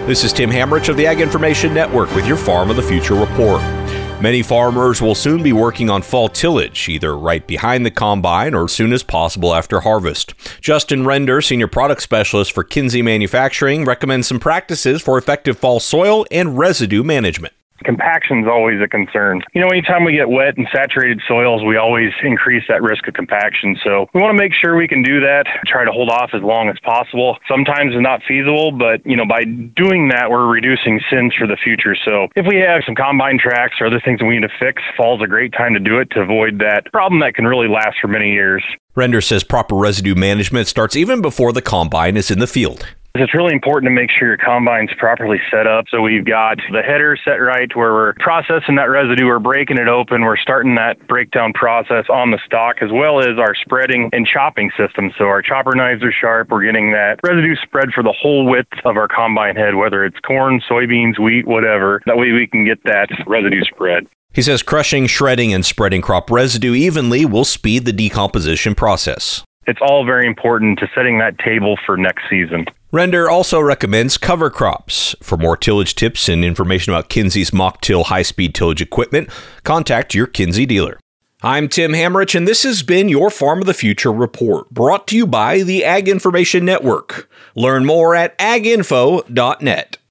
This is Tim Hamrich of the Ag Information Network with your Farm of the Future report. Many farmers will soon be working on fall tillage, either right behind the combine or as soon as possible after harvest. Justin Render, Senior Product Specialist for Kinze Manufacturing, recommends some practices for effective fall soil and residue management. Compaction is always a concern. Anytime we get wet and saturated soils, we always increase that risk of compaction. So we want to make sure we can do that, try to hold off as long as possible. Sometimes it's not feasible, but by doing that, we're reducing sins for the future. So if we have some combine tracks or other things that we need to fix, fall's a great time to do it to avoid that problem that can really last for many years. Render says proper residue management starts even before the combine is in the field. It's really important to make sure your combine's properly set up. So we've got the header set right where we're processing that residue, we're breaking it open, we're starting that breakdown process on the stalk, as well as our spreading and chopping system. So our chopper knives are sharp. We're getting that residue spread for the whole width of our combine head, whether it's corn, soybeans, wheat, whatever. That way we can get that residue spread. He says crushing, shredding, and spreading crop residue evenly will speed the decomposition process. It's all very important to setting that table for next season. Render also recommends cover crops. For more tillage tips and information about Kinze's Mock-Till high-speed tillage equipment, contact your Kinze dealer. I'm Tim Hamrich, and this has been your Farm of the Future report, brought to you by the Ag Information Network. Learn more at aginfo.net.